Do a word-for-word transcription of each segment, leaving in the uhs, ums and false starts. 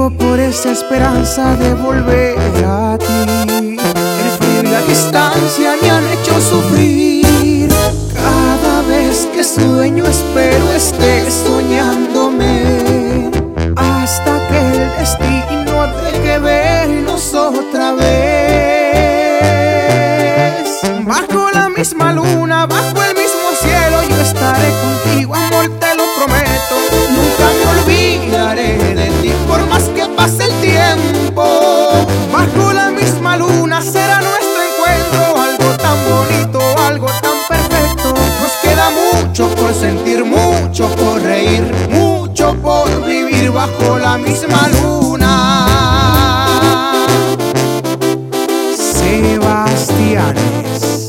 vivo por esa esperanza de volver a ti. El frío y la distancia me han hecho sufrir. Cada vez que sueño espero estés soñándome, hasta que el destino deje vernos otra vez. Bajo la misma luna, bajo el mismo cielo, yo estaré contigo, amor, te lo prometo. Nunca me olvidaré de ti por más que pase el tiempo. Bajo la misma luna será nuestro encuentro, algo tan bonito, algo tan perfecto. Nos queda mucho por sentir, mucho por reír, mucho por vivir bajo la misma luna. Sebastianes.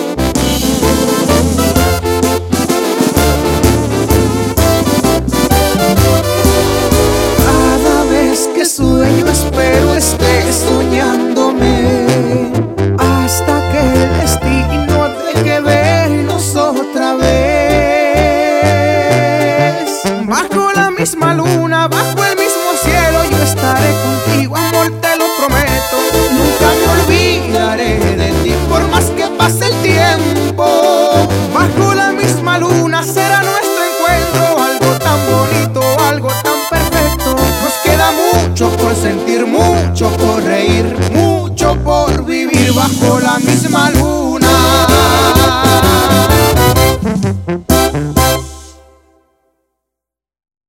Sueño, espero estés soñándome, hasta que el destino deje vernos otra vez. Bajo la misma luna, bajo el mismo cielo, yo estaré contigo, amor, te lo prometo. Nunca me olvidaré de ti por más que pase el tiempo. Bajo la misma luna será nuestro encuentro, algo tan bonito, algo tan perfecto. Nos queda mucho por sentir, mucho por reír, mucho por vivir bajo la misma